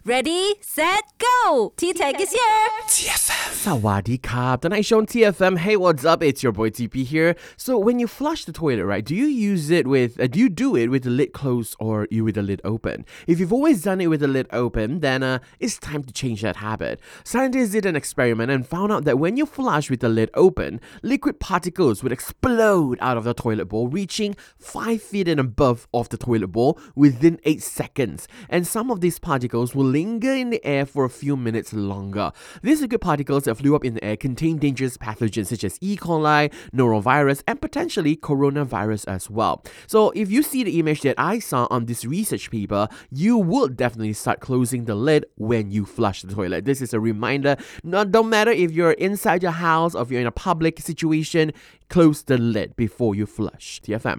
Ready, set, go! T-Tech is here! TFM. Sawadee Krap. Tonight show on TFM. Hey, what's up? It's your boy TP here. So when you flush the toilet, right, do you do it with the lid closed or you with the lid open? If you've always done it with the lid open, then it's time to change that habit. Scientists did an experiment and found out that when you flush with the lid open, liquid particles would explode out of the toilet bowl, reaching 5 feet and above of the toilet bowl within 8 seconds. And some of these particles will linger in the air for a few minutes longer. These liquid particles that flew up in the air contain dangerous pathogens such as E. coli, norovirus, and potentially coronavirus as well. So if you see the image that I saw on this research paper, you will definitely start closing the lid when you flush the toilet. This is a reminder, don't matter if you're inside your house or if you're in a public situation, close the lid before you flush. TFM.